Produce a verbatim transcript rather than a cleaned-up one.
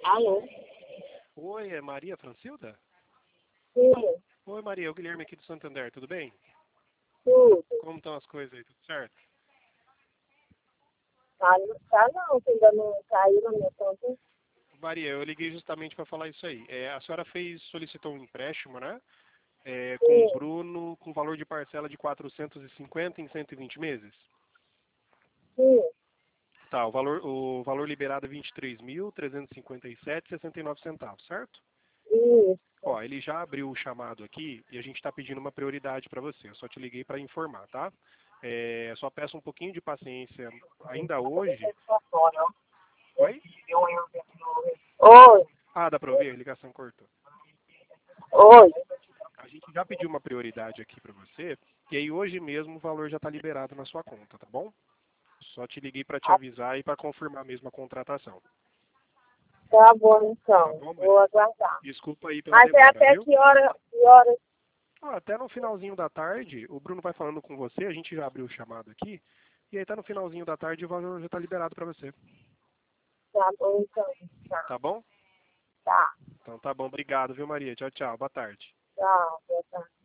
Alô? Oi, é Maria Francilda? Sim, Oi, Maria, é o Guilherme aqui do Santander, tudo bem? tudo. Como estão as coisas aí, tudo certo? Tá, tá não, que ainda não caiu na minha conta. Maria, eu liguei justamente para falar isso aí. É, a senhora fez, solicitou um empréstimo, né? É, com o Sim, Bruno, com valor de parcela de quatrocentos e cinquenta em cento e vinte meses? sim, Tá, o valor, o valor liberado é vinte e três mil, trezentos e cinquenta e sete e sessenta e nove centavos, certo? isso. Ó, ele já abriu o chamado aqui e a gente está pedindo uma prioridade para você. Eu só te liguei para informar, tá? É, só peço um pouquinho de paciência ainda hoje. Oi? Oi, Ah, dá para ouvir? A ligação cortou. oi. A gente já pediu uma prioridade aqui para você e aí hoje mesmo o valor já está liberado na sua conta, tá bom? Só te liguei para te Ah, avisar e para confirmar mesmo a contratação. tá bom Tá então, bom, vou Maria? aguardar. Desculpa aí pela Mas é demora, até viu? que hora, que horas? Ah, até no finalzinho da tarde, o Bruno vai falando com você, a gente já abriu o chamado aqui, e aí tá no finalzinho da tarde e o valor já tá liberado para você. Tá bom então. Tá, Tá bom? tá. Então tá bom, obrigado, viu, Maria? Tchau, tchau. Boa tarde. Tchau, boa tarde.